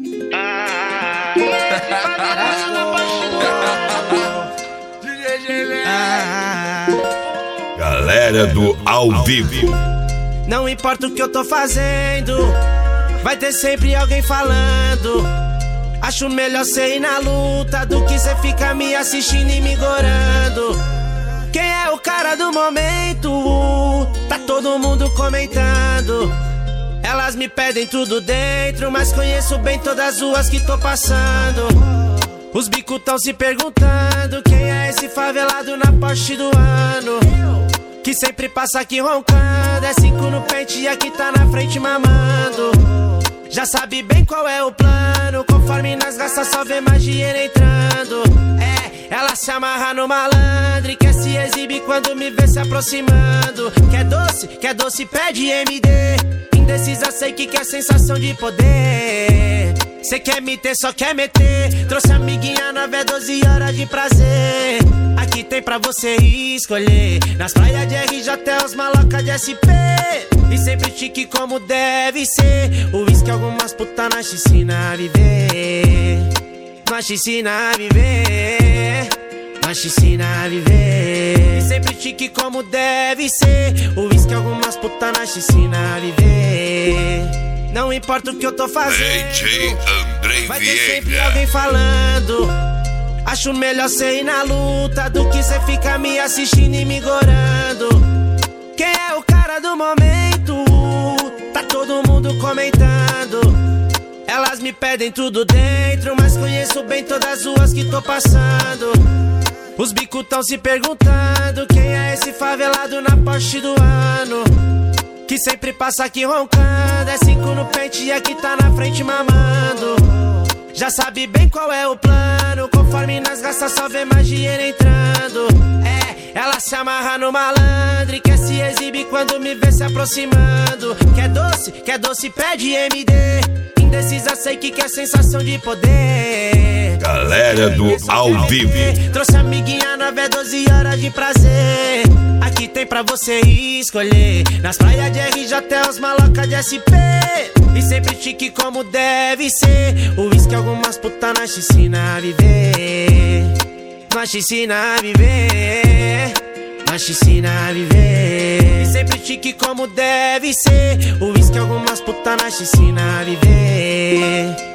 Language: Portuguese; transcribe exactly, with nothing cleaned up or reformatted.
Ah, Galera do Ao Vivo. Não importa o que eu tô fazendo, vai ter sempre alguém falando. Acho melhor cê ir na luta do que cê ficar me assistindo e me gorando. Quem é o cara do momento? Tá todo mundo comentando. Elas me pedem tudo dentro, mas conheço bem todas as ruas que tô passando. Os bicos tão se perguntando quem é esse favelado na Porsche do ano, que sempre passa aqui roncando. É cinco no pente e aqui tá na frente mamando. Já sabe bem qual é o plano, conforme nós gasta só vê mais dinheiro entrando. É, ela se amarra no malandro e quer se exibir quando me vê se aproximando. Quer doce, quer doce, pede M D. Indecisa, sei que quer sensação de poder. Cê quer me ter, só quer meter. Trouxe amiguinha nove é doze horas de prazer. Aqui tem pra você escolher. Nas praias de R J é os maloca de S P. E sempre chique como deve ser. O uísque algumas puta na piscina a viver. Na piscina a viver. Na piscina a viver. E sempre chique como deve ser. O uísque algumas puta na piscina a viver. Não importa o que eu tô fazendo, D J Andrei vai ter sempre Vieira. alguém falando. Acho melhor cê ir na luta do que cê ficar me assistindo e me gorando. Quem é o cara do momento? Tá todo mundo comentando. Elas me pedem tudo dentro, mas conheço bem todas as ruas que tô passando. Os bicos tão se perguntando quem é esse favelado na Porsche do ano, que sempre passa aqui roncando. É cinco no pente e aqui tá na frente mamando. Já sabe bem qual é o plano, conforme nós gasta só vê mais dinheiro entrando. É, ela se amarra no malandro e quer se exibir quando me vê se aproximando. Quer doce, quer doce, pede M D. Indecisa, sei que quer sensação de poder. Galera do Ao Vivo. Trouxe amiguinha nove é doze horas de prazer. Aqui tem pra você escolher. Nas praias de R J é os maloca de S P. E sempre chique como deve ser. O uísque algumas puta na piscina a viver. Na piscina a viver. Na piscina a viver. E sempre chique como deve ser. O uísque algumas puta na piscina a viver.